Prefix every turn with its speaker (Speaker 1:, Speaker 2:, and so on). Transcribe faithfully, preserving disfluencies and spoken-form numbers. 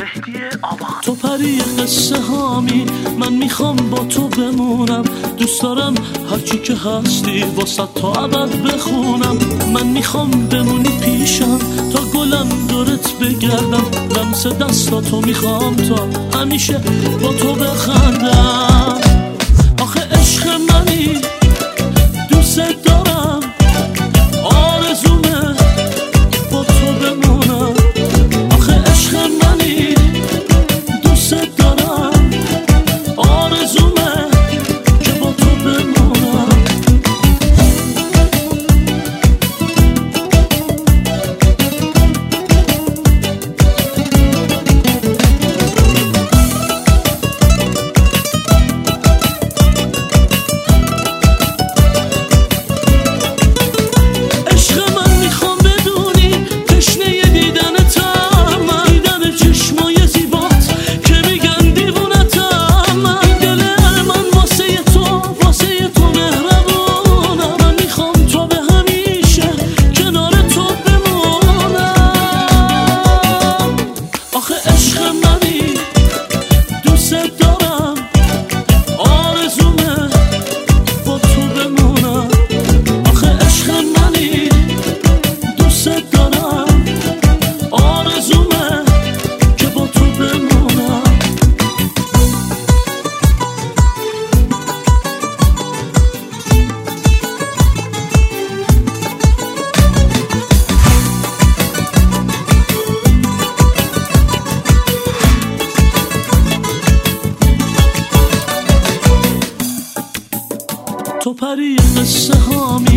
Speaker 1: تو پری قصه هامی، من میخوام با تو بمونم. دوست دارم هرچی که هستی واسه تا ابد بخونم. من میخوام بمونی پیشم تا گلم دورت بگردم. لمس دستاتو میخوام تا همیشه با تو بخندم. آخه عشق منی دوست دارم، آرزومه با تو بمونم. آخه عشق منی دوست دارم، آرزومه که با تو بمونم. تو پری قصه هامی،